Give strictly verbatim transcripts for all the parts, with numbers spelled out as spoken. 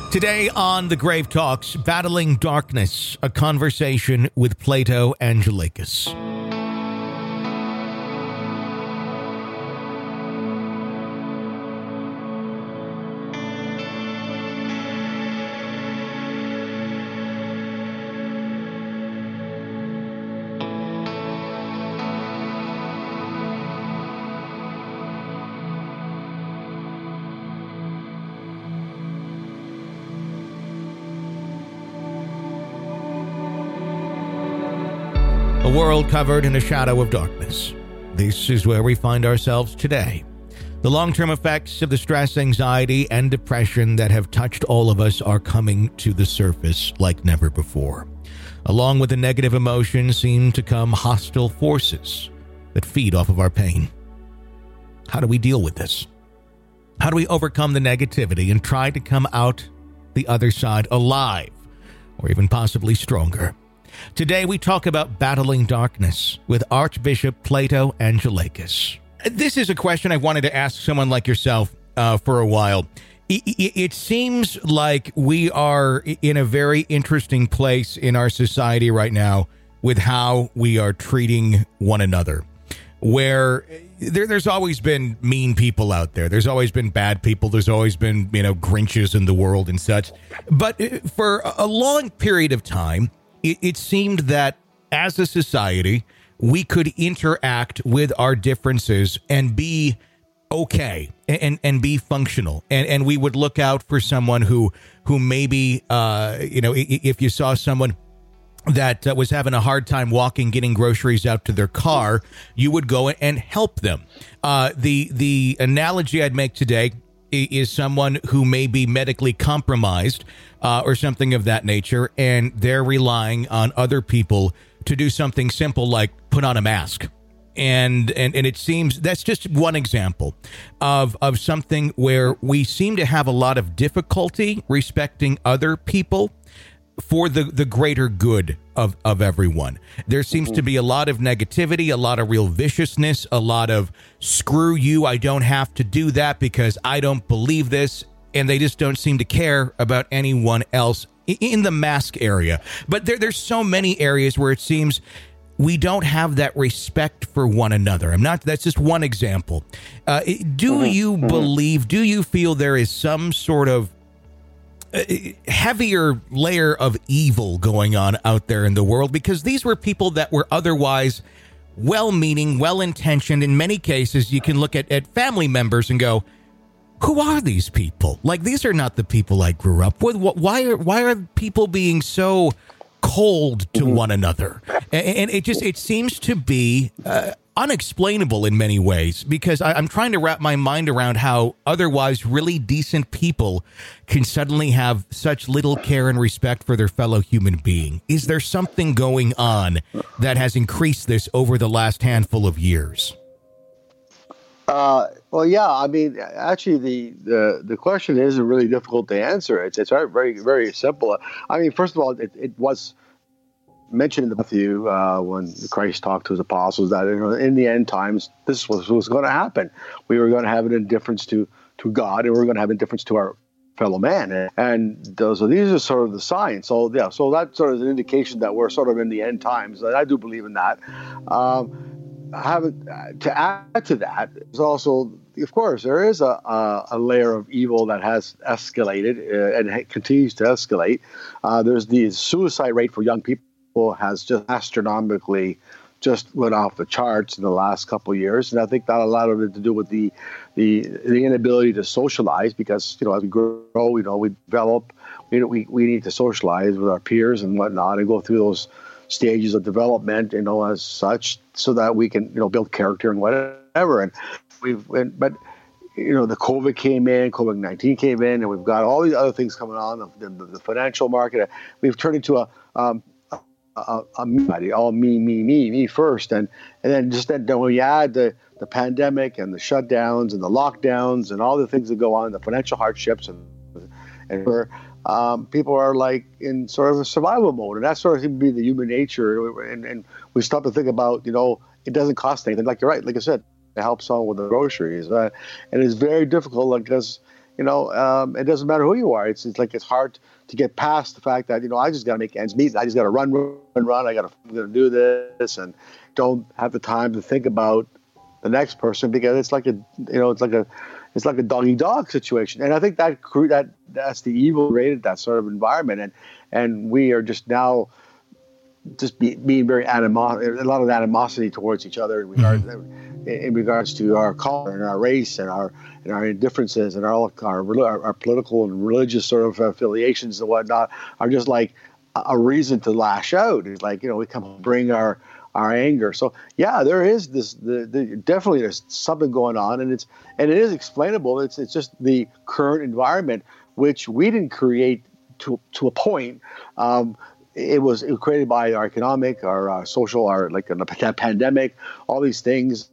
Today on The Grave Talks, Battling Darkness, a conversation with Plato Angelikas. A world covered in a shadow of darkness. This is where we find ourselves today. The long-term effects of the stress, anxiety, and depression that have touched all of us are coming to the surface like never before. Along with the negative emotions seem to come hostile forces that feed off of our pain. How do we deal with this? How do we overcome the negativity and try to come out the other side alive, or even possibly stronger? Today, we talk about battling darkness with Archbishop Plato Angelikas. This is a question I wanted to ask someone like yourself uh, for a while. It, it, it seems like we are in a very interesting place in our society right now with how we are treating one another, where there, there's always been mean people out there. There's always been bad people. There's always been, you know, Grinches in the world and such. But for a long period of time, It, it seemed that as a society, we could interact with our differences and be okay and, and be functional. And, and we would look out for someone who who maybe, uh, you know, if you saw someone that uh, was having a hard time walking, getting groceries out to their car, you would go and help them. Uh, the the analogy I'd make today is someone who may be medically compromised uh, or something of that nature, and they're relying on other people to do something simple like put on a mask. And and and it seems that's just one example of of something where we seem to have a lot of difficulty respecting other people for the, the greater good of, of everyone. There seems to be a lot of negativity, a lot of real viciousness, a lot of screw you, I don't have to do that because I don't believe this. And they just don't seem to care about anyone else in the mask area. But there, there's so many areas where it seems we don't have that respect for one another. I'm not, that's just one example. Uh, do you believe, do you feel there is some sort of heavier layer of evil going on out there in the world? Because these were people that were otherwise well-meaning, well-intentioned. In many cases, you can look at, at family members and go, who are these people? Like, these are not the people I grew up with. Why are, why are people being so cold to mm-hmm. one another? And, and it just, it seems to be uh, unexplainable in many ways, because I, I'm trying to wrap my mind around how otherwise really decent people can suddenly have such little care and respect for their fellow human being. Is there something going on that has increased this over the last handful of years? Uh, well, yeah, I mean, actually, the, the, the question isn't really difficult to answer. It's, it's very, very, very simple. I mean, first of all, it, it was mentioned in Matthew uh, when Christ talked to his apostles that, you know, in the end times, this was was going to happen. We were going to have an indifference to, to God, and we were going to have indifference to our fellow man. And, and those, so these are sort of the signs. So, yeah, so that's sort of an indication that we're sort of in the end times. I do believe in that. Um, I haven't, to add to that, there's also, of course, there is a, a, a layer of evil that has escalated uh, and continues to escalate. Uh, there's the suicide rate for young people has just astronomically just went off the charts in the last couple of years, and I think that a lot of it to do with the the the inability to socialize, because, you know, as we grow, you know, we develop, we we we need to socialize with our peers and whatnot, and go through those stages of development, you know, as such, so that we can, you know, build character and whatever. And we've, and, but, you know, the COVID came in, COVID nineteen came in, and we've got all these other things coming on, the, the, the financial market. We've turned into a, um, a, a, a me, all me, me, me, me first. And, and then just then, then when you add the, the pandemic and the shutdowns and the lockdowns and all the things that go on, the financial hardships, and, and we're, Um, people are like in sort of a survival mode, and that sort of seems to be the human nature. And, and we stop to think about, you know, it doesn't cost anything. Like, you're right, like I said, to help someone with the groceries. Uh, and it's very difficult because, you know, um, it doesn't matter who you are. It's, it's like it's hard to get past the fact that, you know, I just got to make ends meet. I just got to run, run, run. I got to, I'm going to do this, and don't have the time to think about the next person, because it's like a, you know, it's like a, it's like a dog eat dog situation. And I think that that that's the evil rated that sort of environment, and and we are just now just be, being very animos, a lot of animosity towards each other in regards, mm-hmm. in regards to our color and our race and our and our differences and our our, our political and religious sort of affiliations and whatnot are just like a reason to lash out. It's like, you know, we come bring our our anger. So yeah, there is this the, the definitely there's something going on, and it's and it is explainable. It's it's just the current environment, which we didn't create to to a point. Um, It was, it was created by our economic, our uh, social, our like a pandemic, all these things.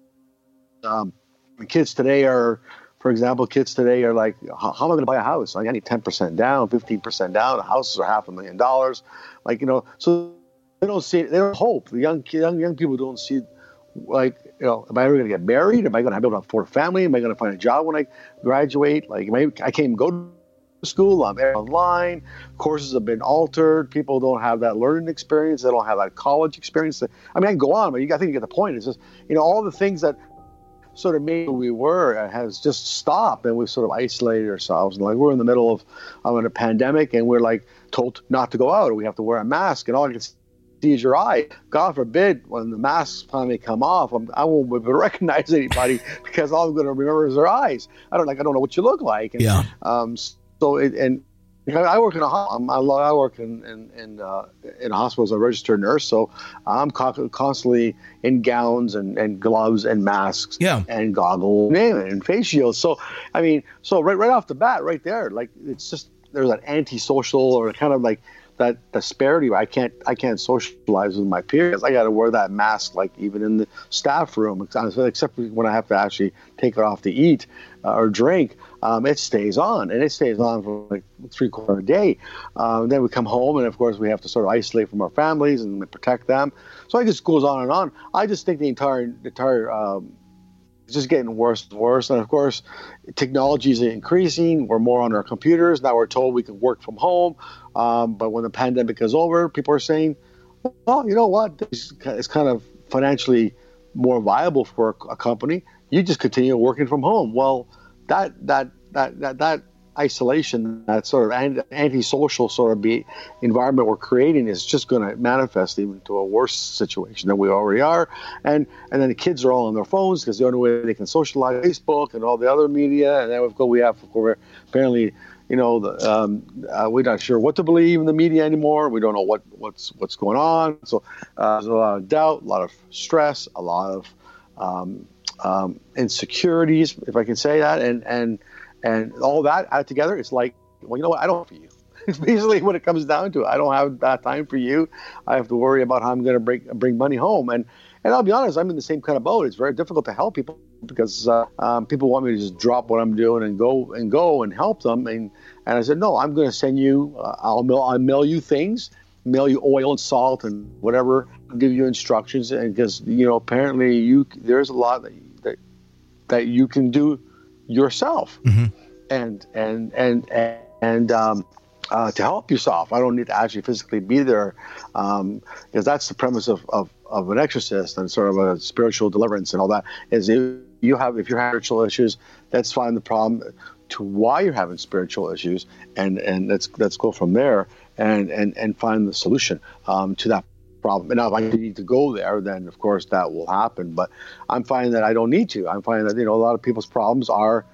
Um, kids today are, for example, kids today are like, how, how am I going to buy a house? Like, I need ten percent down, fifteen percent down. The houses are half a million dollars. Like, you know, so they don't see, they don't hope. The young young young people don't see, like, you know, am I ever going to get married? Am I going to be able to afford a family? Am I going to find a job when I graduate? Like, am I, I can't even go to school. I'm online. Courses have been altered. People don't have that learning experience. They don't have that college experience. I mean, I can go on, but you, I think you get the point. It's just, you know, all the things that sort of made who we were has just stopped, and we've sort of isolated ourselves. And like, we're in the middle of, of a pandemic, and we're like told not to go out, or we have to wear a mask, and all you can see is your eye. God forbid, when the masks finally come off, I'm, I won't be able to recognize anybody because all I'm going to remember is their eyes. I don't like. I don't know what you look like. And, yeah. Um, So it, and I work in a I work in in in, uh, in a hospital as a registered nurse, so I'm constantly in gowns and, and gloves and masks, yeah. and goggles and face shields. So I mean, so right right off the bat, right there, like it's just there's that antisocial or kind of like that disparity where I can't I can't socialize with my peers. I got to wear that mask, like even in the staff room, except when I have to actually take it off to eat uh, or drink. Um, it stays on, and it stays on for like three quarters of a day. Um, then we come home, and of course we have to sort of isolate from our families and protect them. So it just goes on and on. I just think the entire the entire um, it's just getting worse and worse. And of course, technology is increasing. We're more on our computers now. We're told we can work from home, um, but when the pandemic is over, people are saying, "Well, you know what? It's kind of financially more viable for a company. You just continue working from home." Well, that that that that that isolation, that sort of antisocial sort of be environment we're creating is just going to manifest even to a worse situation than we already are. And and then the kids are all on their phones because the only way they can socialize, Facebook and all the other media. And then we've got we have apparently, you know, the, um, uh, we're not sure what to believe in the media anymore. We don't know what what's what's going on. So uh, there's a lot of doubt, a lot of stress, a lot of um, um, insecurities, if I can say that, and and and all that added together, it's like, well, you know what? I don't have for you. It's basically what it comes down to. I don't have that time for you. I have to worry about how I'm going to bring bring money home. And and I'll be honest, I'm in the same kind of boat. It's very difficult to help people because uh, um, people want me to just drop what I'm doing and go and go and help them. And and I said, no, I'm going to send you. Uh, I'll mail I'll mail you things. Mail you oil and salt and whatever. I'll give you instructions, and because you know apparently you there's a lot that that, that you can do yourself, mm-hmm. and and and and, and um, uh, to help yourself. I don't need to actually physically be there, um, because that's the premise of, of, of an exorcist and sort of a spiritual deliverance and all that. Is if you have if you have spiritual issues, let's find the problem to why you're having spiritual issues, and and let's let's go from there. And, and, and find the solution um, to that problem. And now if I need to go there, then of course that will happen. But I'm finding that I don't need to. I'm finding that, you know, a lot of people's problems are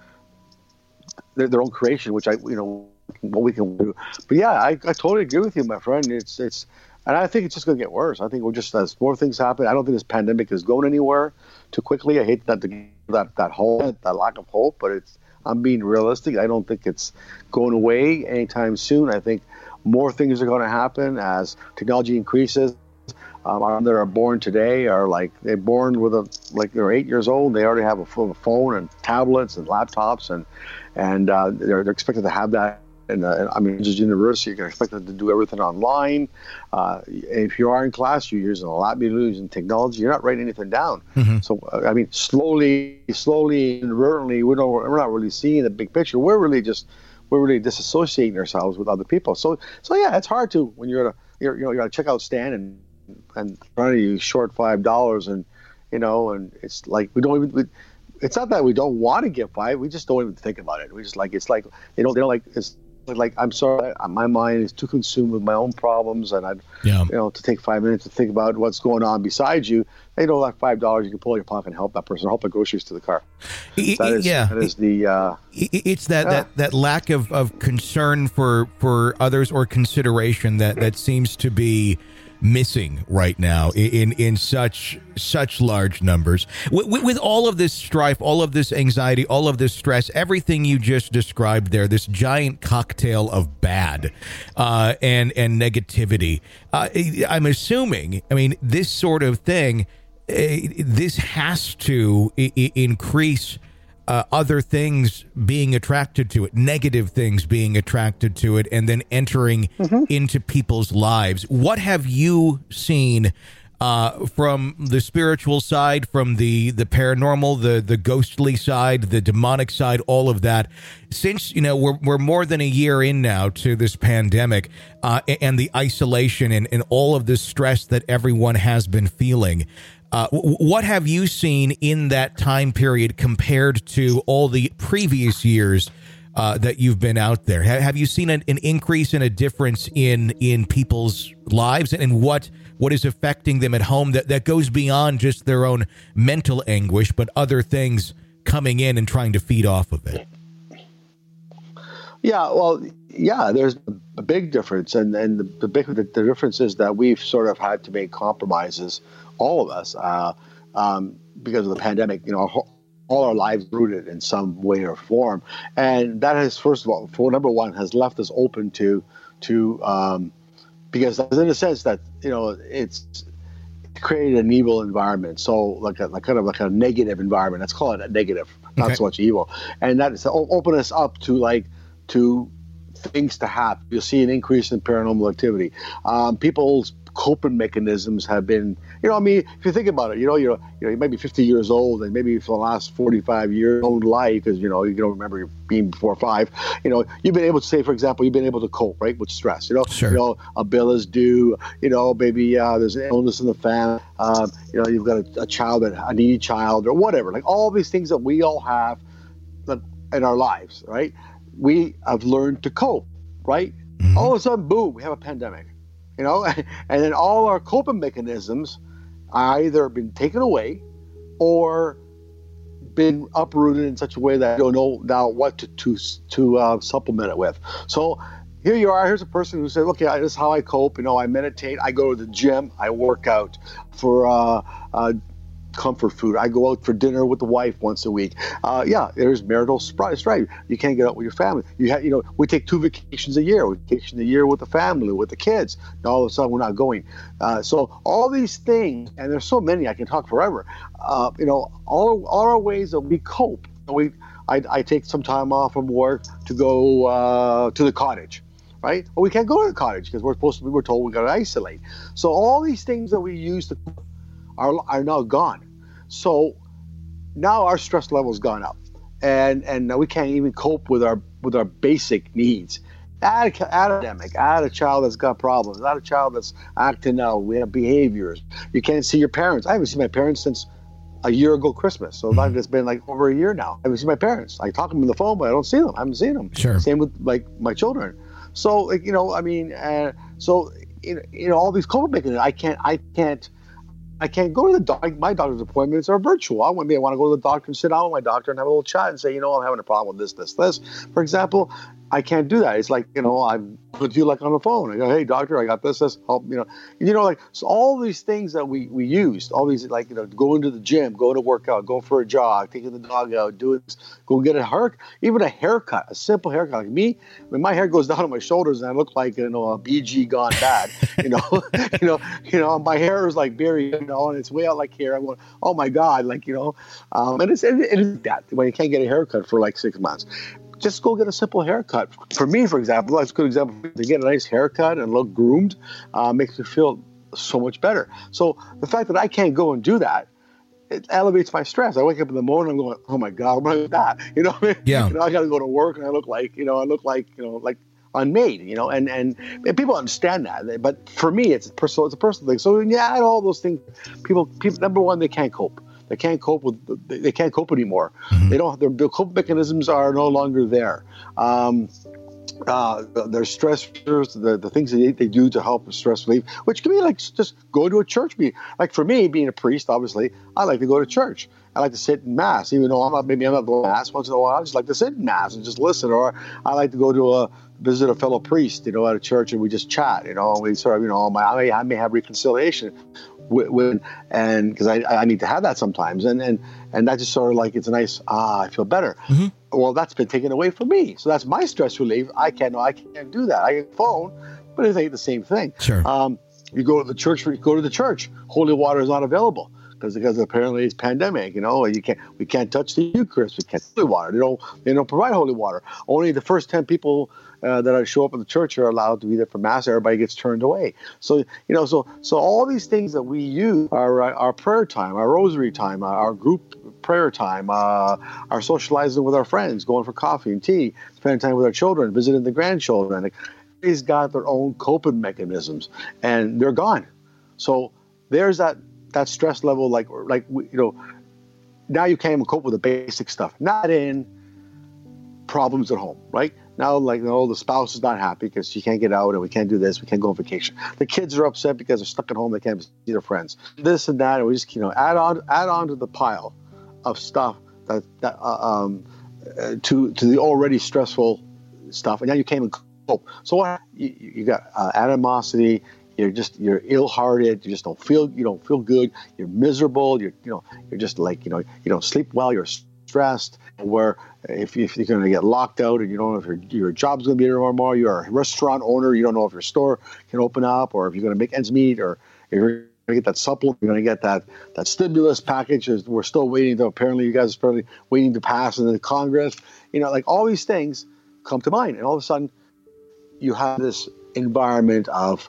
their, their own creation, which I, you know, what we can do. But yeah, I, I totally agree with you, my friend. It's, it's, and I think it's just going to get worse. I think we're just, as more things happen, I don't think this pandemic is going anywhere too quickly. I hate that, that, that whole, that lack of hope, but it's, I'm being realistic. I don't think it's going away anytime soon. I think more things are going to happen as technology increases. Um, our that are born today are like they're born with a like they're eight years old. They already have a phone and tablets and laptops, and and uh, they're, they're expected to have that And, uh, I mean, just university, you can expect them to do everything online. Uh, if you are in class, you're using a lab, you're using technology. You're not writing anything down. Mm-hmm. So, uh, I mean, slowly, slowly, inadvertently, we don't, we're not really seeing the big picture. We're really just, we're really disassociating ourselves with other people. So, so yeah, it's hard to when you're at a, you're, you know, you're at a checkout stand and and trying to use short five dollars, and you know, and it's like we don't even. We, it's not that we don't want to give five. We just don't even think about it. We just like it's like they don't. They don't like it's. Like, I'm sorry, my mind is too consumed with my own problems, and I, yeah. you know, to take five minutes to think about what's going on beside you. You know, like five dollars, you can pull your pocket and help that person, help the groceries to the car. It, that is, yeah, that is the. Uh, it's that, yeah. that that lack of, of concern for for others or consideration that that seems to be missing right now in in such such large numbers. With, with all of this strife, all of this anxiety, all of this stress, everything you just described there, this giant cocktail of bad uh, and and negativity. Uh, I'm assuming. I mean, this sort of thing. Uh, this has to I- increase. Uh, other things being attracted to it, negative things being attracted to it, and then entering mm-hmm. into people's lives. What have you seen uh, from the spiritual side, from the, the paranormal, the, the ghostly side, the demonic side, all of that? Since, you know, we're, we're more than a year in now to this pandemic uh, and the isolation and, and all of the stress that everyone has been feeling. Uh, what have you seen in that time period compared to all the previous years uh, that you've been out there? Ha- have you seen an, an increase and a difference in in people's lives and, and what what is affecting them at home that, that goes beyond just their own mental anguish, but other things coming in and trying to feed off of it? Yeah, well, yeah, there's a big difference. And, and the, the big the, the difference is that we've sort of had to make compromises, all of us, uh, um, because of the pandemic. You know, all our lives rooted in some way or form. And that has, first of all, for number one, has left us open to, to um, because in a sense that, you know, it's created an evil environment. So like a like kind of like a negative environment. Let's call it a negative, not okay. so much evil. And that is to open us up to like, to things to happen. You'll see an increase in paranormal activity. Um, people's coping mechanisms have been, you know, I mean, if you think about it, you know, you're, you know, you might be fifty years old, and maybe for the last forty-five years of life, because, you know, you don't remember being before five, you know, you've been able to say, for example, you've been able to cope, right, with stress, you know, sure. you know, a bill is due, you know, maybe uh, there's an illness in the family, um, you know, you've got a, a child, that a needy child, or whatever, like all these things that we all have in our lives, right? We have learned to cope, right? Mm-hmm. All of a sudden, boom, we have a pandemic, you know, and then all our coping mechanisms are either been taken away or been uprooted in such a way that you don't know now what to to, to uh, supplement it with. So here you are, here's a person who said, okay, this is how I cope, you know, I meditate, I go to the gym, I work out for uh, uh, comfort food. I go out for dinner with the wife once a week. Uh, yeah, there's marital strife. You can't get out with your family. You have, you know, we take two vacations a year. We vacation a year with the family, with the kids. And all of a sudden, we're not going. Uh, so all these things, and there's so many. I can talk forever. Uh, you know, all all our ways that we cope. We, I, I take some time off from work to go uh, to the cottage. Right? Well, we can't go to the cottage because we're supposed to be. We're told we got to isolate. So all these things that we use to Are, are now gone. So now our stress level's gone up, and and we can't even cope with our with our basic needs. Add a academic, add a child that's got problems, add a child that's acting out. We have behaviors. You can't see your parents. I haven't seen my parents since a year ago Christmas. So mm-hmm. it's been like over a year now. I haven't seen my parents. I talk to them on the phone, but I don't see them. I haven't seen them. Sure. Same with like my children. So like you know, I mean, uh, so you know, you know, all these coping mechanisms. I can't. I can't. I can't go to the doctor. My doctor's appointments are virtual. I want me. I want to go to the doctor and sit down with my doctor and have a little chat and say, you know, I'm having a problem with this, this, this. For example, I can't do that. It's like, you know, I'm with you like on the phone. I go, hey, doctor, I got this, this, help, you know. You know, like, so all these things that we, we used, all these, like, you know, going to the gym, going to work out, going for a jog, taking the dog out, doing this, go get a haircut, even a haircut, a simple haircut. Like me, when my hair goes down on my shoulders and I look like, you know, a B G gone bad, you know, you know, you know, my hair is like buried, you know, and it's way out like here. I'm going, oh my God, like, you know, um, and it's, it, it is that when you can't get a haircut for like six months. just go get a simple haircut. For me, for example, that's a good example. To get a nice haircut and look groomed uh, makes me feel so much better. So the fact that I can't go and do that, it elevates my stress. I wake up in the morning, I'm going, oh my God, what am I with that? You know, yeah. you know, I got to go to work, and I look like, you know, I look like, you know, like unmade, you know, and, and, and people understand that. But for me, it's a personal, it's a personal thing. So yeah, and all those things, people, people, number one, they can't cope. They can't cope with, they can't cope anymore. Mm-hmm. They don't, their, their coping mechanisms are no longer there. Um, Uh, their stressors, the, the things that they, they do to help with stress relief, which can be like just go to a church meeting. Like for me, being a priest, obviously, I like to go to church. I like to sit in mass, even though I'm not, maybe I'm not going to mass once in a while. I just like to sit in mass and just listen. Or I like to go to a visit a fellow priest, you know, at a church, and we just chat, you know, and we sort of, you know, my, I, may, I may have reconciliation with, with and because I, I need to have that sometimes. And, and, and that just sort of like, it's a nice, ah, I feel better. Mm-hmm. Well, that's been taken away from me. So that's my stress relief. I can't, I can't do that. I can phone, but it ain't the same thing. Sure. Um, you go to the church, you go to the church, holy water is not available. Because because apparently it's pandemic, you know, you can't we can't touch the Eucharist, we can't holy water. They don't they don't provide holy water. Only the first ten people uh, that show up at the church are allowed to be there for mass. Everybody gets turned away. So you know, so so all these things that we use, our our prayer time, our rosary time, our group prayer time, uh, our socializing with our friends, going for coffee and tea, spending time with our children, visiting the grandchildren. Everybody's got their own coping mechanisms, and they're gone. So there's that. That stress level, like, like you know, now you can't even cope with the basic stuff. Not in problems at home, right? Now, like, you know, the spouse is not happy because she can't get out and we can't do this, we can't go on vacation. The kids are upset because they're stuck at home, they can't see their friends. This and that, and we just, you know, add on, add on to the pile of stuff that, that uh, um, uh, to to the already stressful stuff, and now you can't even cope. So what? You, you got uh, animosity. You're just you're ill-hearted. You just don't feel you don't feel good. You're miserable. You're you know you're just like you know you don't sleep well. You're stressed. Where if, if you're going to get locked out and you don't know if your your job's going to be there or more, you're a restaurant owner. You don't know if your store can open up or if you're going to make ends meet or if you're going to get that supplement. You're going to get that that stimulus package. We're still waiting to apparently you guys are apparently waiting to pass in the Congress. You know, like all these things come to mind, and all of a sudden you have this environment of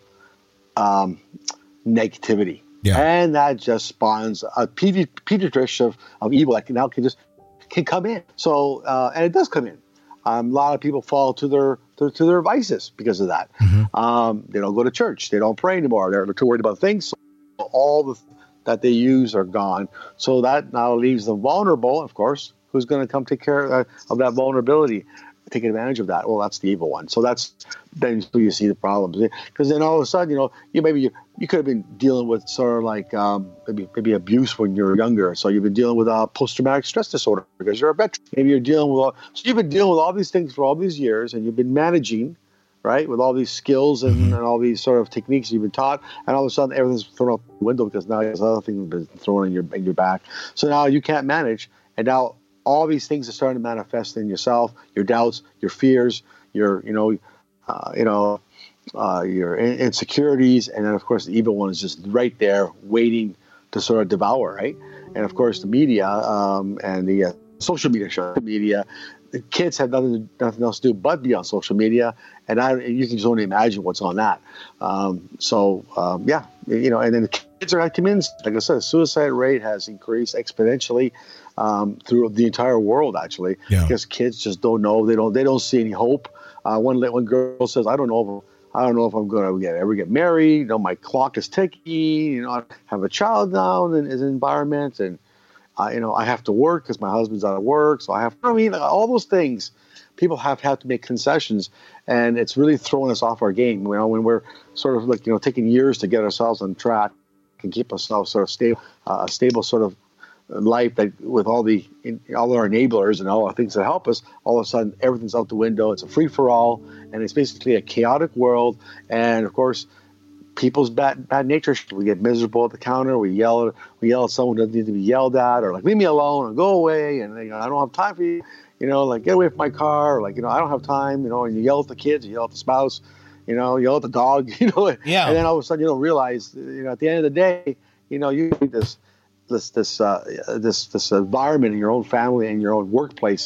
Um, negativity, yeah. And that just spawns a petri, petri dish of, of evil that can now can just can come in. So uh, and it does come in. Um, a lot of people fall to their to, to their vices because of that. Mm-hmm. Um, they don't go to church. They don't pray anymore. They're too worried about things. So all the that they use are gone. So that now leaves them vulnerable. Of course, who's going to come take care of, uh, of that vulnerability? Taking advantage of that. Well, that's the evil one. So that's then you see the problems because then all of a sudden, you know, you maybe you, you could have been dealing with sort of like um, maybe maybe abuse when you were younger. So you've been dealing with uh, post-traumatic stress disorder because you're a veteran. Maybe you're dealing with all, so you've been dealing with all these things for all these years, and you've been managing, right, with all these skills and, and all these sort of techniques you've been taught, and all of a sudden everything's thrown out the window because now there's other things been thrown in your in your back. So now you can't manage, and now all these things are starting to manifest in yourself, your doubts, your fears, your, you know, uh, you know, uh, your insecurities. And then, of course, the evil one is just right there waiting to sort of devour, right? And, of course, the media um, and the uh, social media, social media, the kids have nothing, nothing else to do but be on social media. And I, you can just only imagine what's on that. Um, so, um, yeah, you know, and then the kids are at communities. Like I said, the suicide rate has increased exponentially. Um, through the entire world, actually, yeah. Because kids just don't know. They don't. They don't see any hope. Uh, one one girl says, "I don't know if I don't know if I'm going to get ever get married. You know, my clock is ticking. You know, I have a child now in this environment, and uh, you know, I have to work because my husband's out of work. So I have. I mean, all those things. People have had to make concessions, and it's really throwing us off our game. You know, when we're sort of like you know taking years to get ourselves on track and keep ourselves sort of stable, uh, a stable sort of life that with all the all our enablers and all the things that help us, all of a sudden everything's out the window. It's a free for all, and it's basically a chaotic world. And of course, people's bad bad nature. We get miserable at the counter. We yell at we yell at someone who doesn't need to be yelled at, or like leave me alone or go away. And you know, I don't have time for you. You know, like get away from my car. Or like you know, I don't have time. You know, and you yell at the kids, you yell at the spouse. You know, you yell at the dog. You know, yeah. And then all of a sudden you don't realize. You know, at the end of the day, you know, you need this. this this uh, this this environment in your own family and your own workplace,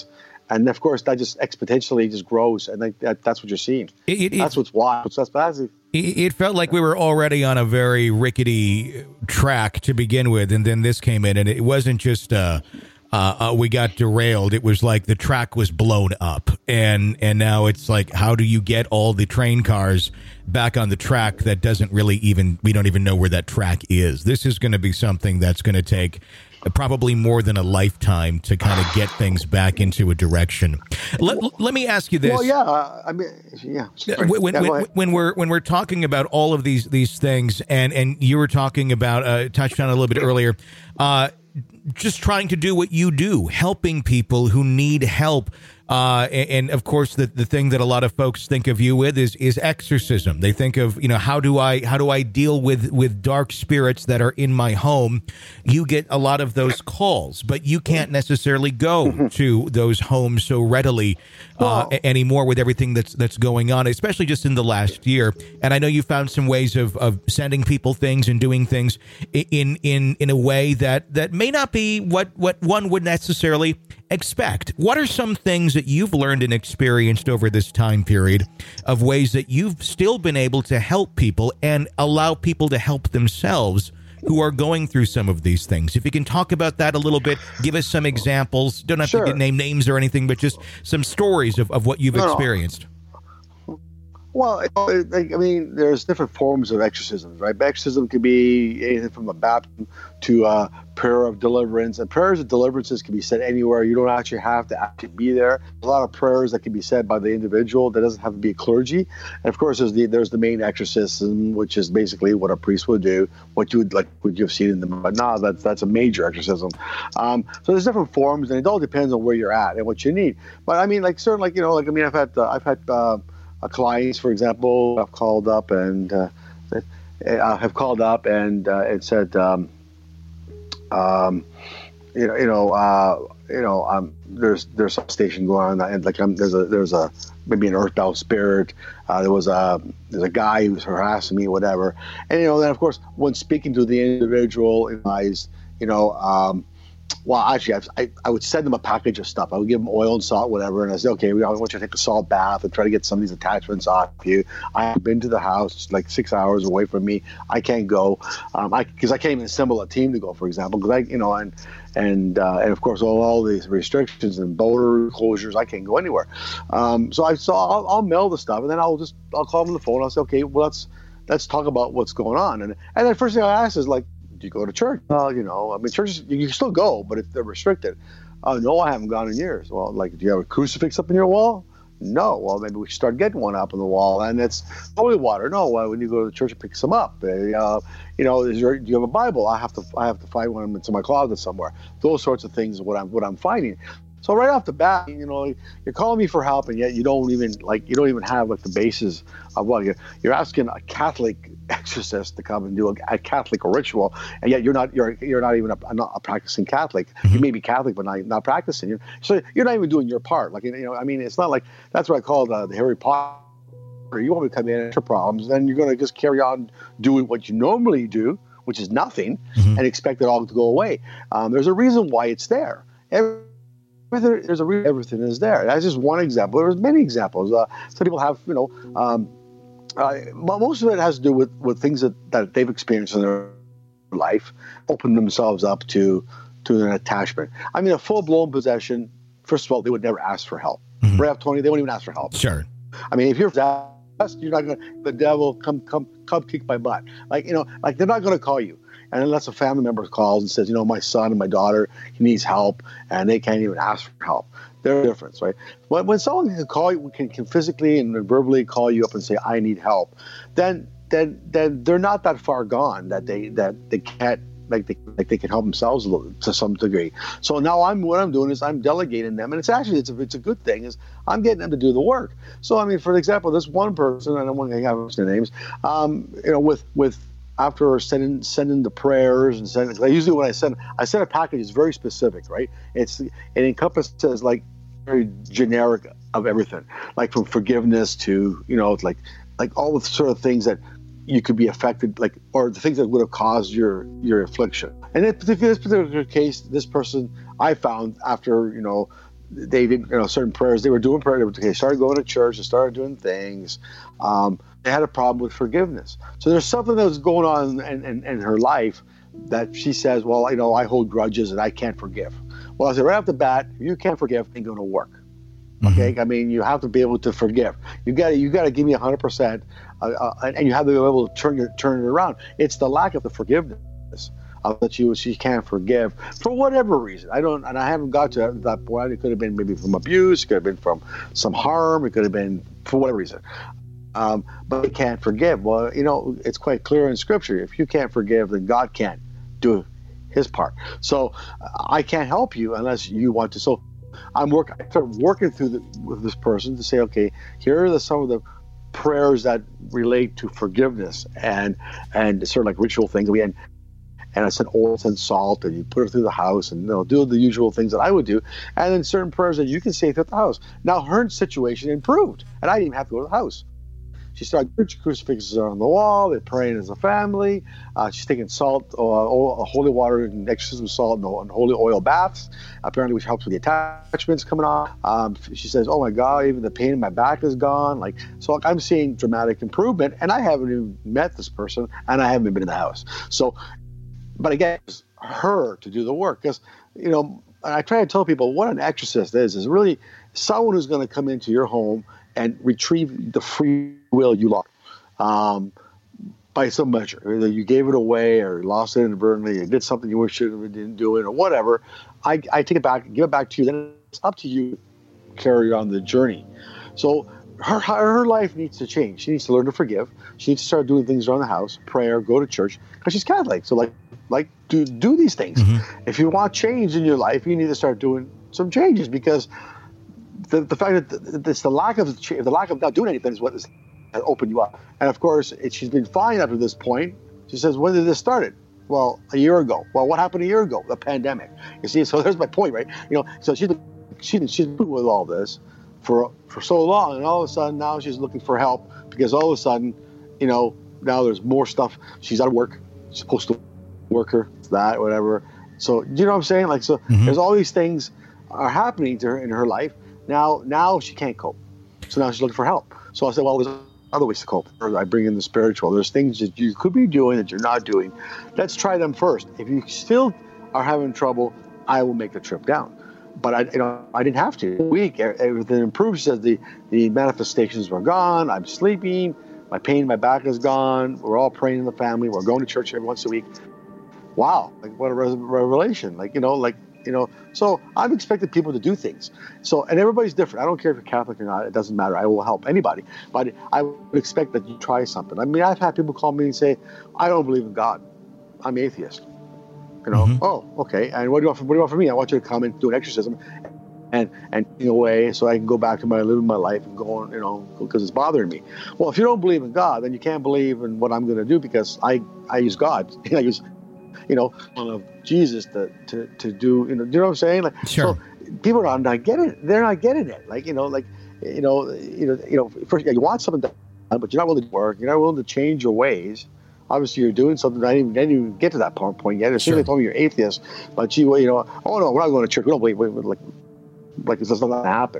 And of course, that just exponentially just grows, and like that, that's what you're seeing. It, it, that's what's wild. That's that's it, it felt like we were already on a very rickety track to begin with, and then this came in, and it wasn't just uh, uh, uh, we got derailed. It was like the track was blown up, and and now it's like, how do you get all the train cars back on the track that doesn't really even, we don't even know where that track is. This is going to be something that's going to take probably more than a lifetime to kind of get things back into a direction. Let, let me ask you this. Well, yeah, I mean, yeah. When, yeah when, when we're when we're talking about all of these these things, and and you were talking about uh, touched on a little bit earlier, uh, just trying to do what you do, helping people who need help. Uh, and, and of course, the, the thing that a lot of folks think of you with is is exorcism. They think of, you know, how do I how do I deal with with dark spirits that are in my home? You get a lot of those calls, but you can't necessarily go to those homes so readily uh, well, anymore with everything that's that's going on, especially just in the last year. And I know you found some ways of, of sending people things and doing things in in in a way that that may not be what what one would necessarily expect. What are some things that you've learned and experienced over this time period of ways that you've still been able to help people and allow people to help themselves who are going through some of these things? If you can talk about that a little bit, give us some examples. Don't have sure. to name names or anything, but just some stories of, of what you've no, experienced. No. Well, I mean, there's different forms of exorcism, right? Exorcism could be anything from a baptism to a prayer of deliverance. And prayers of deliverances can be said anywhere. You don't actually have to actually be there. A lot of prayers that can be said by the individual. That doesn't have to be a clergy. And of course, there's the there's the main exorcism, which is basically what a priest would do, what you would like, what you've seen in the. But no, that's that's a major exorcism. Um, so there's different forms, and it all depends on where you're at and what you need. But I mean, like certain, like you know, like I mean, I've had uh, I've had. Uh, Uh, clients, for example, have called up and uh, uh, have called up and uh, and said, um, um, you know, you know, uh, you know, um, there's there's some station going on, and like um, there's a there's a maybe an earthbound spirit. Uh, there was a there's a guy who's harassing me, whatever, and you know, then of course, when speaking to the individual, you know. Um, Well, actually, I, I would send them a package of stuff. I would give them oil and salt, whatever, and I said, okay, I want you to take a salt bath and try to get some of these attachments off you. I have been to the house, like six hours away from me. I can't go um, I because I can't even assemble a team to go, for example, because I, you know, and and uh, and of course all, all these restrictions and border closures, I can't go anywhere. Um, so I so I'll, I'll mail the stuff, and then I'll just I'll call them on the phone. I'll say, okay, well let's let's talk about what's going on, and and the first thing I ask is like, do you go to church? Well, you know, I mean, churches, you can still go, but if they're restricted. Oh, no, I haven't gone in years. Well, like, do you have a crucifix up in your wall? No. Well, maybe we should start getting one up on the wall. And it's holy water. No. Well, when you go to the church, it picks them up. Uh, you know, is your, do you have a Bible? I have to I have to find one in my closet somewhere. Those sorts of things are what I'm, what I'm finding. So right off the bat, you know, you're calling me for help, and yet you don't even like you don't even have like the basis of what you're you're asking a Catholic exorcist to come and do a, a Catholic ritual, and yet you're not you're you're not even a, not a practicing Catholic. You may be Catholic, but not not practicing. You're, so you're not even doing your part. Like you know, I mean, it's not like that's what I call the, the Harry Potter. You want me to come in and problems, then you're going to just carry on doing what you normally do, which is nothing, mm-hmm. and expect it all to go away. Um, there's a reason why it's there. Every, There's a reason everything is there. That's just one example. There's many examples. Uh, some people have, you know, um, uh, most of it has to do with, with things that, that they've experienced in their life, open themselves up to to an attachment. I mean, a full-blown possession, first of all, they would never ask for help. Mm-hmm. Right up, Tony, they won't even ask for help. Sure. I mean, if you're possessed, you're not going to, the devil, come, come, come kick my butt. Like, you know, like they're not going to call you. And unless a family member calls and says, you know, my son and my daughter, he needs help, and they can't even ask for help. They're a difference, right? When, when someone can call you, can, can physically and verbally call you up and say, I need help, then then then they're not that far gone that they that they can't like they like they can help themselves a little, to some degree. So now I'm what I'm doing is I'm delegating them, and it's actually it's a it's a good thing is I'm getting them to do the work. So I mean, for example, this one person, I don't want to have their names, um, you know, with with. After sending sending the prayers and sending, I usually when I send I send a package, it's very specific, right? It's it encompasses like very generic of everything, like from forgiveness to you know like like all the sort of things that you could be affected, like or the things that would have caused your your affliction. And in this particular case, this person I found after you know they did, you know, certain prayers. They were doing prayer. They started going to church. They started doing things. Um, they had a problem with forgiveness. So there's something that was going on in, in, in her life that she says, well, you know, I hold grudges and I can't forgive. Well, I said right off the bat, if you can't forgive, it ain't going to work. Okay, mm-hmm. I mean, you have to be able to forgive. You got to, you got to give me a hundred percent, and you have to be able to turn it, turn it around. It's the lack of the forgiveness uh, that you she can't forgive for whatever reason. I don't, and I haven't got to that point. It could have been maybe from abuse. It could have been from some harm. It could have been for whatever reason. Um, but it can't forgive. Well, you know, it's quite clear in Scripture. If you can't forgive, then God can't do His part. So I can't help you unless you want to. So I'm work. I start working through the, with this person to say, okay, here are the, some of the prayers that relate to forgiveness and and sort of like ritual things. We and and I said oil and salt, and you put it through the house, and you know, do the usual things that I would do, and then certain prayers that you can say throughout the house. Now her situation improved, and I didn't even have to go to the house. She started crucifixes on the wall. They're praying as a family. Uh, she's taking salt, uh, oil, holy water, and exorcism salt, and, and holy oil baths. Apparently, which helps with the attachments coming off. Um, she says, "Oh my God, even the pain in my back is gone." Like, so I'm seeing dramatic improvement, and I haven't even met this person, and I haven't been in the house. So, but again, it's her to do the work, because you know, I try to tell people what an exorcist is. Is really someone who's going to come into your home and retrieve the free will you lost um, by some measure. Either you gave it away or lost it inadvertently, you did something you wish you didn't do it, or whatever. I, I take it back, give it back to you. Then it's up to you to carry on the journey. So her her life needs to change. She needs to learn to forgive. She needs to start doing things around the house, prayer, go to church, because she's Catholic. So like like do do these things. Mm-hmm. If you want change in your life, you need to start doing some changes, because The, the fact that it's the lack of the lack of not doing anything is what has opened you up. And of course, it, she's been fine up to this point. She says, "When did this start?" Well, a year ago. Well, what happened a year ago? The pandemic. You see, so there's my point, right? You know, so she's she she's been with all this for for so long, and all of a sudden now she's looking for help, because all of a sudden, you know, now there's more stuff. She's out of work. She's supposed to work her that whatever. So do you know what I'm saying? Like, so mm-hmm. there's all these things are happening to her in her life. Now, now she can't cope. So now she's looking for help. So I said, well, there's other ways to cope. I bring in the spiritual. There's things that you could be doing that you're not doing. Let's try them first. If you still are having trouble, I will make the trip down. But I, you know, I didn't have to. A week, everything improved. She says the, the manifestations were gone. I'm sleeping. My pain in my back is gone. We're all praying in the family. We're going to church every once a week. Wow, like what a revelation. Like, you know, like, You know, so I've expected people to do things. So, and everybody's different. I don't care if you're Catholic or not. It doesn't matter. I will help anybody. But I would expect that you try something. I mean, I've had people call me and say, I don't believe in God. I'm atheist. You know, mm-hmm. oh, okay. And what do you want from, what do you want from me? I want you to come and do an exorcism and, and in a way so I can go back to my living my life and go on, you know, because it's bothering me. Well, if you don't believe in God, then you can't believe in what I'm going to do, because I, I use God. I use you know, of Jesus to, to, to do, you know, do you know what I'm saying? Like, sure. So people are not getting it. They're not getting it. Like, you know, like, you know, you know, you know, first, yeah, you want something done, but you're not willing to work. You're not willing to change your ways. Obviously, you're doing something. I didn't even, I didn't even get to that point yet. As soon as they told me you're atheist, but you, you know, oh no, we're not going to church. We don't believe, we, like, like this doesn't happen.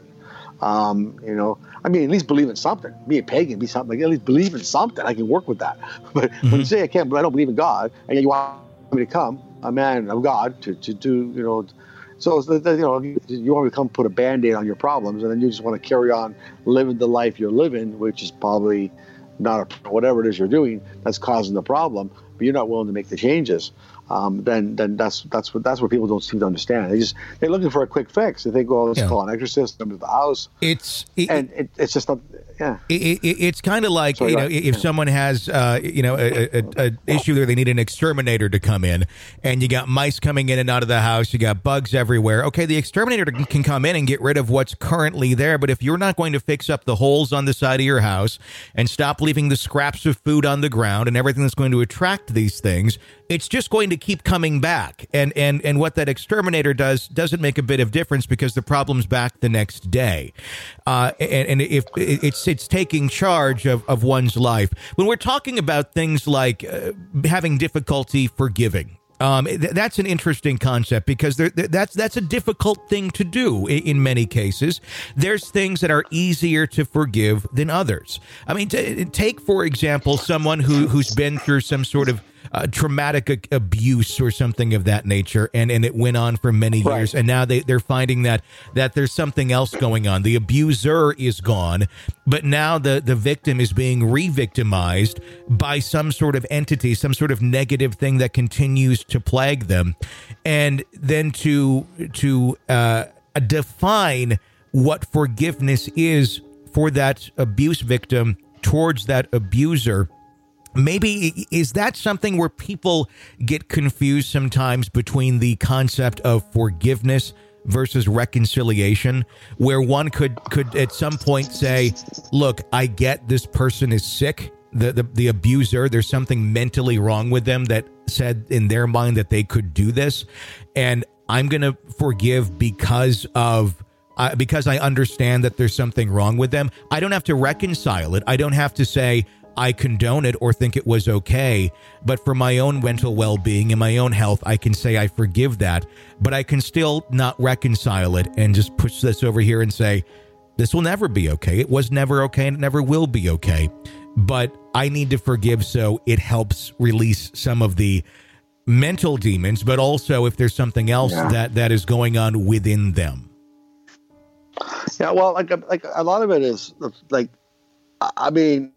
Um, you know, I mean, at least believe in something. Be a pagan, be something. Like, at least believe in something. I can work with that. But mm-hmm. when you say I can't, but I don't believe in God, and you want me to come, a man of God, to, to do, you know, so you know, you want me to come put a Band-Aid on your problems, and then you just want to carry on living the life you're living, which is probably not a, whatever it is you're doing that's causing the problem, but you're not willing to make the changes. Um, then, then that's that's what that's what people don't seem to understand. They just they're looking for a quick fix. They think, well, let's yeah. call an exorcist, come to the house. It's it, and it, it's just not. Yeah, it, it, it's kind of like Sorry, you know, right. if yeah. someone has uh, you know a, a, a issue where they need an exterminator to come in, and you got mice coming in and out of the house, you got bugs everywhere. Okay, the exterminator can come in and get rid of what's currently there, but if you're not going to fix up the holes on the side of your house and stop leaving the scraps of food on the ground and everything that's going to attract these things, it's just going to keep coming back. And and and what that exterminator does doesn't make a bit of difference, because the problem's back the next day. Uh, and, and if it's it's taking charge of, of one's life. When we're talking about things like uh, having difficulty forgiving, Um, th- that's an interesting concept because there, th- that's that's a difficult thing to do in, in many cases. There's things that are easier to forgive than others. I mean, t- take, for example, someone who, who's been through some sort of uh, traumatic a- abuse or something of that nature, and, and it went on for many Right. years, and now they, they're finding that that there's something else going on. The abuser is gone, but now the, the victim is being re-victimized by some sort of entity, some sort of negative thing that continues to plague them. And then to to uh, define what forgiveness is for that abuse victim towards that abuser, maybe is that something where people get confused sometimes between the concept of forgiveness versus reconciliation, where one could could at some point say, look, I get this person is sick, the, the the abuser, there's something mentally wrong with them that said in their mind that they could do this, and I'm going to forgive because of Uh, because I understand that there's something wrong with them. I don't have to reconcile it. I don't have to say I condone it or think it was okay. But for my own mental well-being and my own health, I can say I forgive that. But I can still not reconcile it and just push this over here and say, this will never be okay. It was never okay and it never will be okay. But I need to forgive so it helps release some of the mental demons, but also if there's something else Yeah. that, that is going on within them. Yeah, well, like like a lot of it is like, I mean,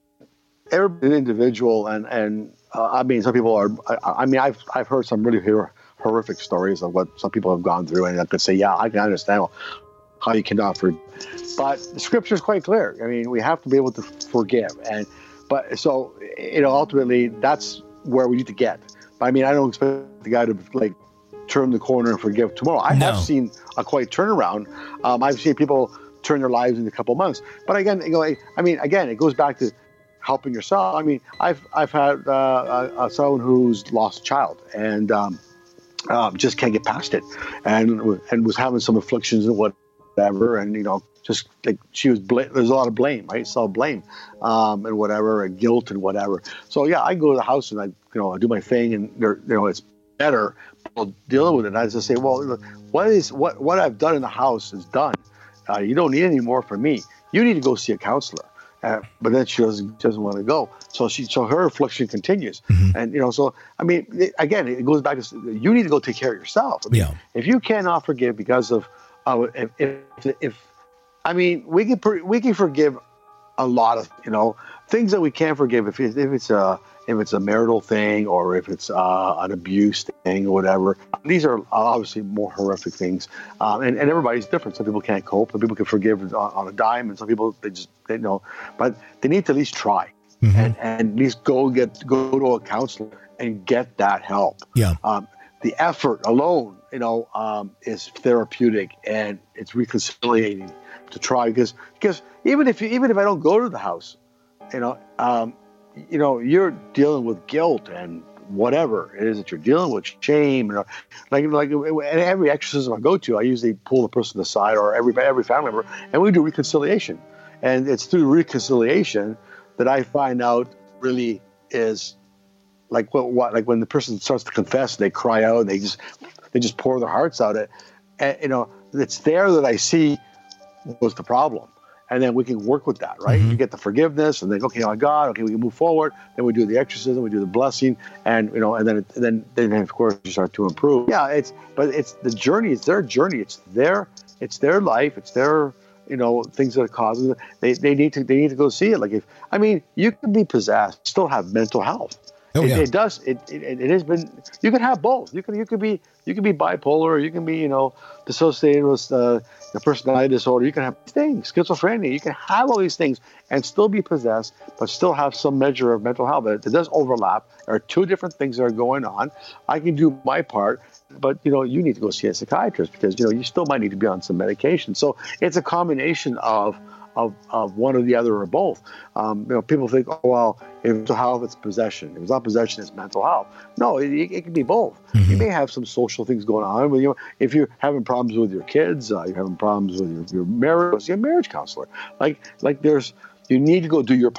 every individual, and and uh, I mean, some people are. I, I mean, I've I've heard some really hor- horrific stories of what some people have gone through, and I could say, yeah, I can understand how you cannot forgive. But the scripture is quite clear. I mean, we have to be able to forgive, and but so you know, ultimately, that's where we need to get. But I mean, I don't expect the guy to like turn the corner and forgive tomorrow. I No. have seen a quite turnaround. Um, I've seen people turn their lives in a couple of months. But again, you know, I mean, again, it goes back to helping yourself. I mean, I've I've had uh, a, a someone who's lost a child and um, uh, just can't get past it, and and was having some afflictions and whatever, and you know, just like she was, bl- there's a lot of blame, right? Self blame, um, and whatever, and guilt and whatever. So yeah, I go to the house and I, you know, I do my thing, and you know, it's better dealing with it. And I just say, well, what is what what I've done in the house is done. Uh, you don't need any more from me. You need to go see a counselor. Uh, but then she doesn't doesn't want to go. So she so her affliction continues. Mm-hmm. And you know, so I mean, it, again, it goes back to you need to go take care of yourself. I mean, Yeah. If you cannot forgive because of uh, if, if if I mean, we can we can forgive a lot of you know things that we can't forgive if it, if it's a if it's a marital thing or if it's uh, an abuse thing or whatever. These are obviously more horrific things, um, and, and everybody's different. Some people can't cope. Some people can forgive on, on a dime, and some people they just they know. But they need to at least try, mm-hmm. and, and at least go get go to a counselor and get that help. Yeah. Um, the effort alone, you know, um, is therapeutic and it's reconciliating to try because because even if you, even if I don't go to the house, you know. Um, you know, you're dealing with guilt and whatever it is that you're dealing with, shame. You know, like like at every exorcism I go to, I usually pull the person aside or every every family member, and we do reconciliation. And it's through reconciliation that I find out really is like what, what like when the person starts to confess, they cry out, they just they just pour their hearts out. It, and you know, it's there that I see was the problem. And then we can work with that, right? Mm-hmm. You get the forgiveness, and then okay, oh God, okay, we can move forward. Then we do the exorcism, we do the blessing, and you know, and then it, then then of course you start to improve. Yeah, it's but it's the journey. It's their journey. It's their it's their life. It's their you know things that are causing. They they need to they need to go see it. Like if I mean, you can be possessed, still have mental health. Oh, it, yeah. it does. It, it it has been. You can have both. You can you can be you can be bipolar. Or you can be you know dissociated with uh, the personality disorder. You can have things, schizophrenia. You can have all these things and still be possessed, but still have some measure of mental health. It, it does overlap. There are two different things that are going on. I can do my part, but you know you need to go see a psychiatrist because you know you still might need to be on some medication. So it's a combination of. Of, of one or the other or both. Um, you know, people think, oh, well, if it's mental health, it's possession. If it's not possession, it's mental health. No, it, it can be both. Mm-hmm. You may have some social things going on. But, you know, if you're having problems with your kids, uh, you're having problems with your, your marriage, see a marriage counselor. Like, like there's, you need to go do your part.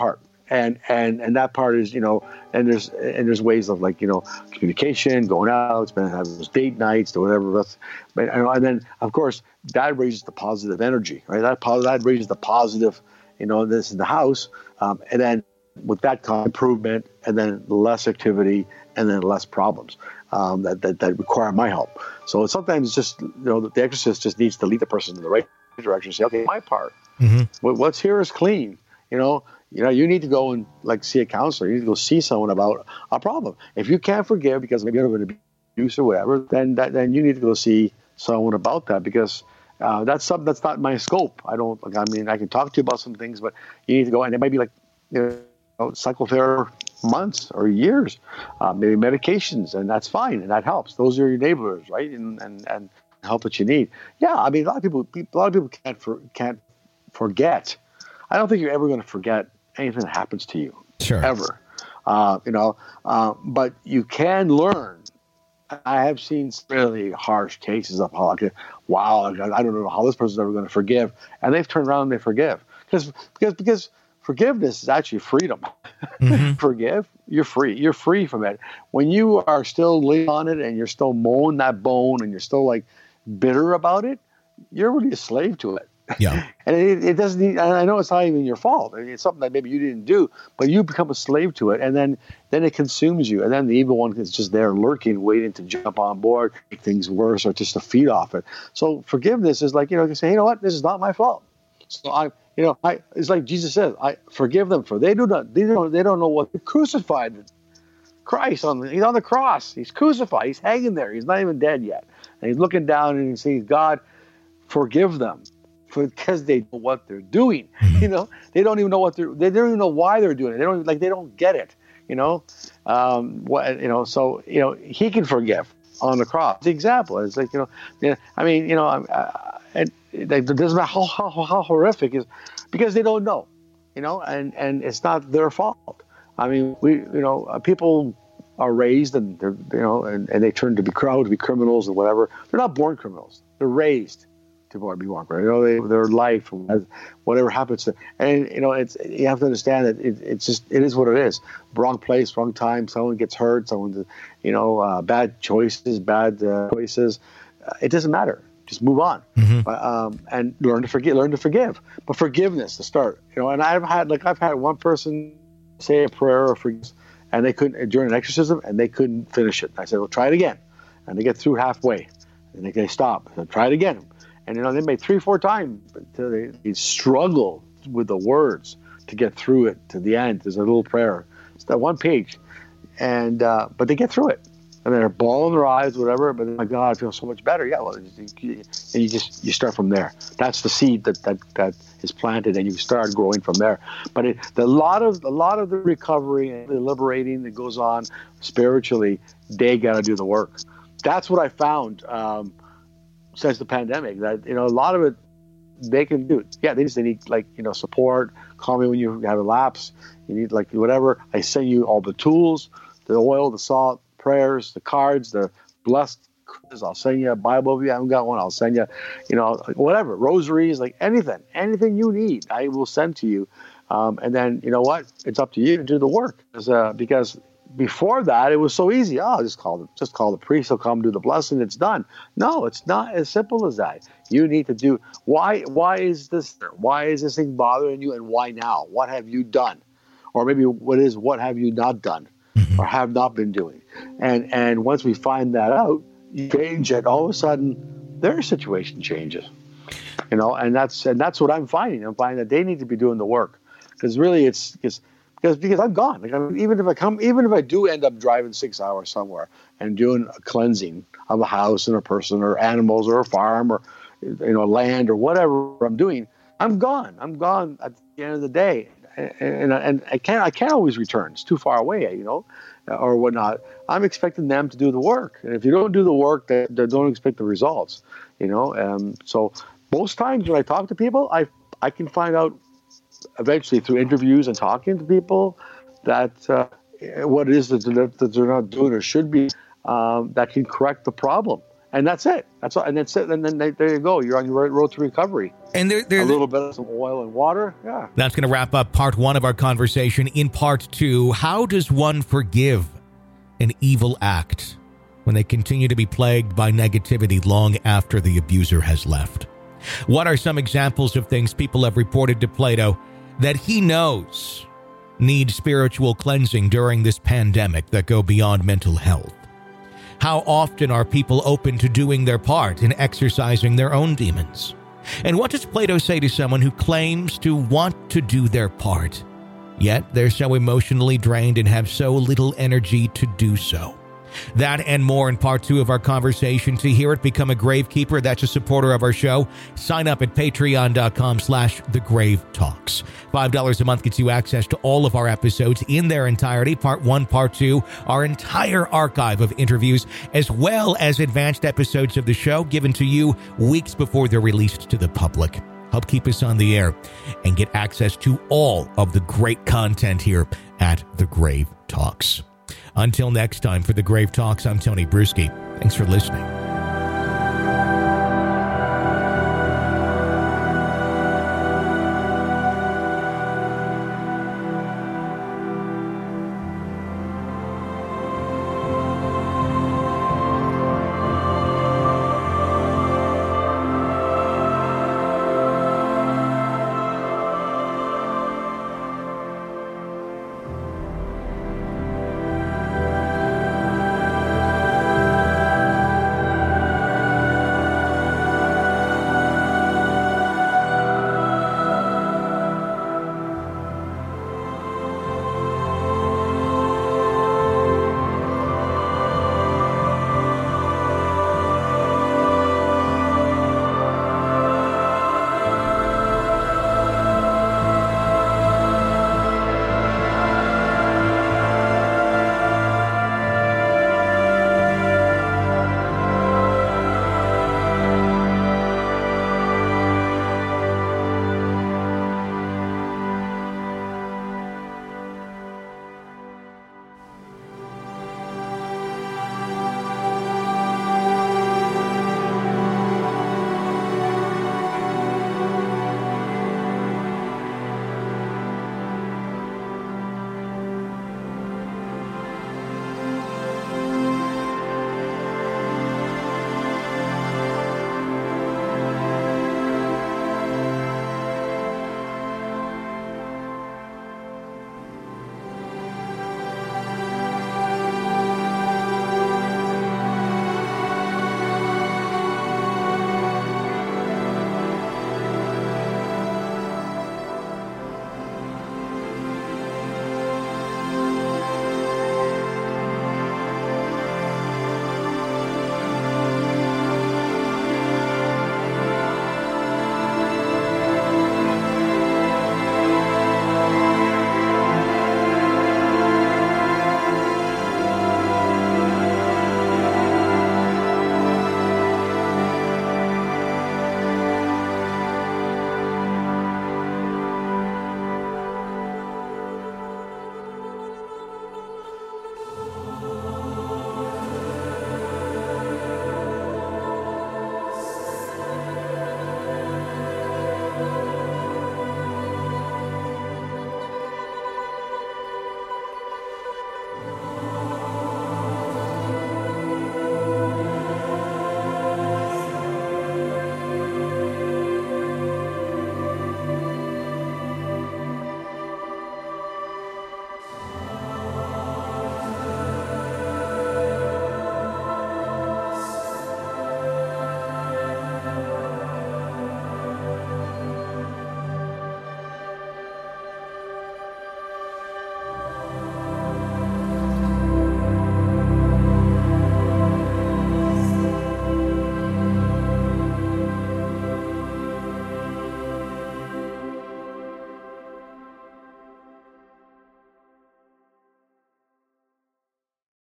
and and and that part is, you know, and there's and there's ways of, like, you know, communication, going out, spending having those date nights or whatever. That's, but, and then of course that raises the positive energy, right? That that raises the positive, you know, this in the house, um, and then with that kind of improvement, and then less activity, and then less problems um, that, that that require my help. So sometimes it's just, you know, the exorcist just needs to lead the person in the right direction. Say, okay, my part, mm-hmm. what, what's here is clean. You know, you know, you need to go and, like, see a counselor. You need to go see someone about a problem. If you can't forgive because maybe you're an abuse or whatever, then that, then you need to go see someone about that, because uh, that's something that's not my scope. I don't. Like, I mean, I can talk to you about some things, but you need to go, and it might be like, you know, psychotherapy months or years, uh, maybe medications, and that's fine, and that helps. Those are your neighbors, right? And and and help that you need. Yeah, I mean, a lot of people, a lot of people can't for, can't forget. I don't think you're ever going to forget anything that happens to you, sure. ever. Uh, you know, uh, but you can learn. I have seen really harsh cases of how, like, wow, I don't know how this person's ever going to forgive, and they've turned around and they forgive, because because because. Forgiveness is actually freedom. Mm-hmm. Forgive, you're free. You're free from it. When you are still living on it and you're still mowing that bone and you're still, like, bitter about it, you're really a slave to it. Yeah. And it, it doesn't. And I know it's not even your fault. I mean, it's something that maybe you didn't do, but you become a slave to it, and then then it consumes you. And then the evil one is just there lurking, waiting to jump on board, make things worse, or just to feed off it. So forgiveness is like, you know, you say, you know what, this is not my fault. So I. You know, I, it's like Jesus says, I forgive them, for they do not, they don't, they don't know what they crucified Christ on the, he's on the cross. He's crucified. He's hanging there. He's not even dead yet. And he's looking down and he says, God, forgive them, for because they know what they're doing. You know, they don't even know what they're, they don't even know why they're doing it. They don't, like, they don't get it, you know, um, what, you know, so, you know, he can forgive on the cross. The example is like, you know, yeah, I mean, you know, uh, and it doesn't matter how, how, how horrific it is, because they don't know, you know, and, and it's not their fault. I mean, we, you know, uh, people are raised and they're, you know, and, and they turn to be crowd to be criminals and whatever. They're not born criminals. They're raised to be born criminals. You know, they, their life, whatever happens to, and, you know, it's, you have to understand that it, it's just, it is what it is. Wrong place, wrong time. Someone gets hurt. Someone, you know, uh, bad choices, bad uh, choices. Uh, it doesn't matter. Just move on, mm-hmm. um, and learn to forgive. Learn to forgive, but forgiveness to start. You know, and I've had like I've had one person say a prayer or forgiveness, and they couldn't during an exorcism, and they couldn't finish it. I said, "Well, try it again," and they get through halfway, and they, they stop. I said, try it again, and you know they made three, four times until they, they struggle with the words to get through it to the end. There's a little prayer. It's that one page, and uh, but they get through it. And they're bawling their eyes, whatever. But my God, I feel so much better. Yeah, well, and you just you start from there. That's the seed that that, that is planted, and you start growing from there. But it, the lot of a lot of the recovery and the liberating that goes on spiritually, they got to do the work. That's what I found um, since the pandemic. That, you know, a lot of it they can do. Yeah, they just they need, like, you know, support. Call me when you have a lapse. You need, like, whatever. I send you all the tools, the oil, the salt, prayers, the cards, the blessed. I'll send you a Bible if you haven't got one. I'll send you, you know, whatever, rosaries, like anything, anything you need, I will send to you. Um, and then, you know what? It's up to you to do the work. Because, uh, because before that, it was so easy. Oh, just call the, just call the priest. He'll come do the blessing. It's done. No, it's not as simple as that. You need to do. Why? Why is this? Why is this thing bothering you? And why now? What have you done? Or maybe what is? What have you not done? Or have not been doing, and and once we find that out, you change it. All of a sudden, their situation changes, you know. And that's and that's what I'm finding. I'm finding that they need to be doing the work, because really it's because because because I'm gone. Like, I mean, even if I come, even if I do end up driving six hours somewhere and doing a cleansing of a house and a person or animals or a farm or, you know, land or whatever I'm doing, I'm gone. I'm gone at the end of the day. And, and I can't I can't always return. It's too far away, you know, or whatnot. I'm expecting them to do the work. And if you don't do the work, they, they don't expect the results, you know. Um, so most times when I talk to people, I I can find out eventually through interviews and talking to people that uh, what it is that they're, that they're not doing or should be, um, that can correct the problem. And that's it. That's all. And that's it. And then they, there you go. You're on your road to recovery. And there, there, a little bit of some oil and water. Yeah. That's going to wrap up part one of our conversation. In part two, how does one forgive an evil act when they continue to be plagued by negativity long after the abuser has left? What are some examples of things people have reported to Plato that he knows need spiritual cleansing during this pandemic that go beyond mental health? How often are people open to doing their part in exercising their own demons? And what does Plato say to someone who claims to want to do their part, yet they're so emotionally drained and have so little energy to do so? That and more in part two of our conversation. To hear it, become a Gravekeeper. That's a supporter of our show. Sign up at patreon.com slash The Grave Talks. five dollars a month gets you access to all of our episodes in their entirety, part one, part two, our entire archive of interviews, as well as advanced episodes of the show given to you weeks before they're released to the public. Help keep us on the air and get access to all of the great content here at The Grave Talks. Until next time, for The Grave Talks, I'm Tony Bruschi. Thanks for listening.